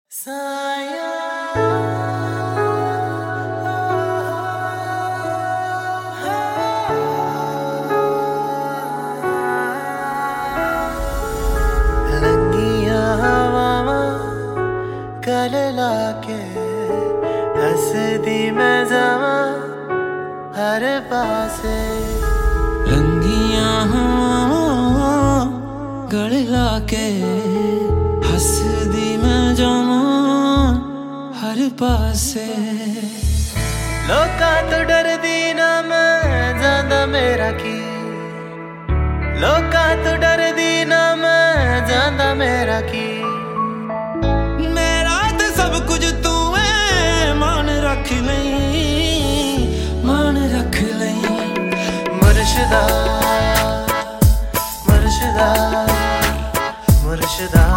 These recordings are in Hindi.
साया लंगिया हवा कल लाके हंस दी मैं जमा हर पासे रंगिया गल लाके हंस दी मैं जावां हर पासे। लोकां तो डर दी ना मैं ज्यादा मेरा की, लोकां तो डर दी ना मैं ज्यादा मेरा की। मेरा ते सब कुछ तू है, मान रख लई, मान रख लई। मुर्शिदा मुर्शिदा मुर्शिदा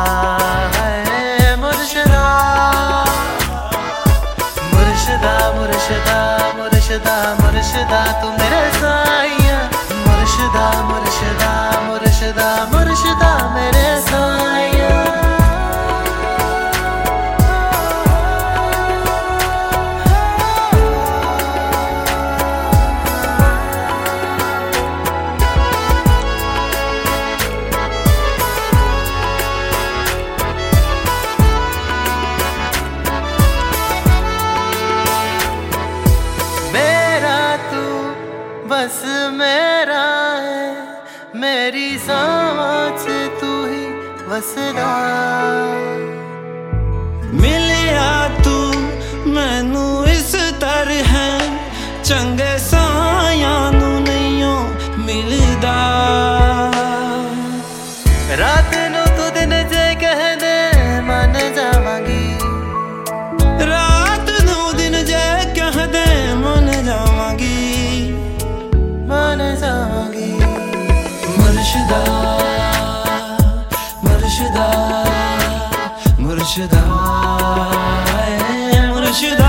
है मुर्शिदा, मुर्शिदा मुर्शिदा मुर्शिदा मुर्शिदा तू मेरे साइया। मुर्शिदा मुर्शिदा मुर्शिदा मुर्शिदा मेरे साइया। बस मेरा है, मेरी सांस तू ही वसदा। मिलिया तू मैनू इस तरह चंगे सायां नू नहीं मिलदा। रात नू तू दिन जे कह दे मन जावांगी, रात नू दिन जे कह दे मन जावांगी, मन जावांगी। मुर्शिदा मुर्शिदा मुर्शिदा मुर्शिदा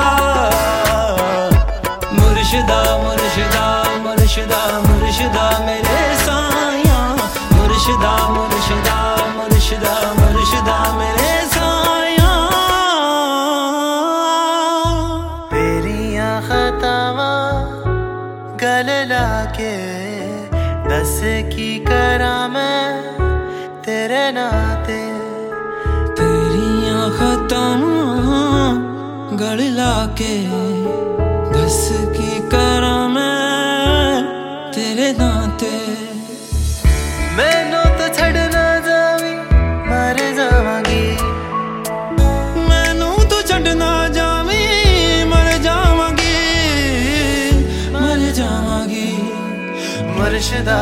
मुर्शिदा मुर्शिदा मुर्शिदा मुर्शिदा मेरे साया। मुर्शिदा मुर्शिदा मुर्शिदा मुर्शिदा मेरे साया। तेरियां खतावां गल लाके दस की करा मैं तेरे नाते। तेरियां खतावां गल लाके दस की करा मैं तेरे नाते। मैनू तो छड़ना जावी मर जावांगी, मैनू तू छड़ना जावी मर जावांगी, मर जावांगी। मुर्शिदा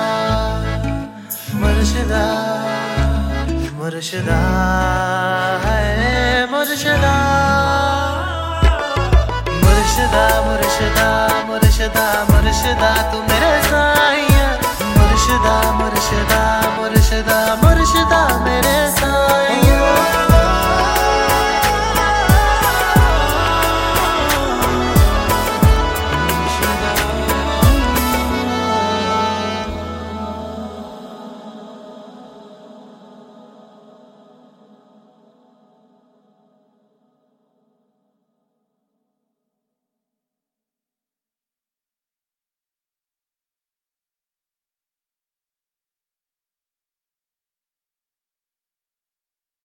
मुर्शिदा मुर्शिदा है मुर्शिदा, मुर्शिदा मुर्शिदा मुर्शिदा मुर्शिदा तू मेरे साइया। मुर्शिदा मुर्शिदा मुर्शिदा मुर्शिदा मेरे साइया।